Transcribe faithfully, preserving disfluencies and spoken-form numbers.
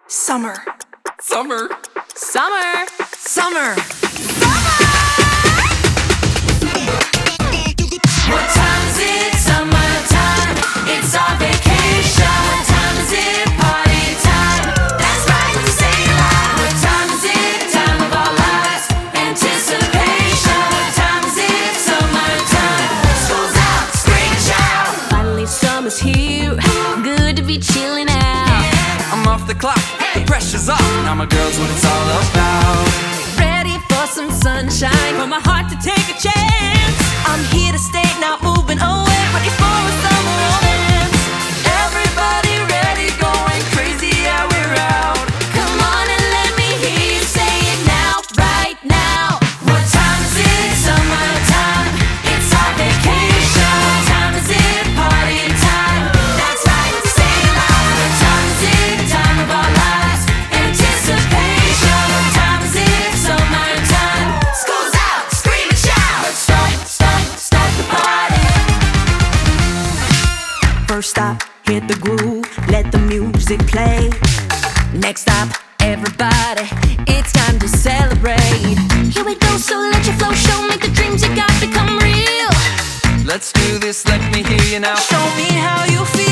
Summer. Summer. Summer. Summer. What time is it? Summertime. It's our vacation. What time is it? Party time. That's right, we say it loud. What time is it? Time of our lives. Anticipation. What time is it? Summertime. School's out, scream and shout. Finally summer's here. Good to be chilling out. I'm off the clock, the pressure's off. Now my girl's what it's all about. Ready for some sunshine, for my heart to take a chance. I'm here to stay, not moving away. Ready for a summer romance. Everybody ready, going crazy, yeah, we're out. Come on and let me hear you say it now, right now. What time is it? Summertime. It's our vacation. What time is it? Party time. That's right, we say it loud. What time is it? Time of our lives. Anticipation. What time is it? Summertime. School's out, scream and shout. Let's start, start, start the party. First stop, hit the groove, let the music play. Next stop, everybody, it's time to celebrate. Here we go, so let your flow show, make the dreams you got become real. Let's do this, let me hear you now. Show me how you feel.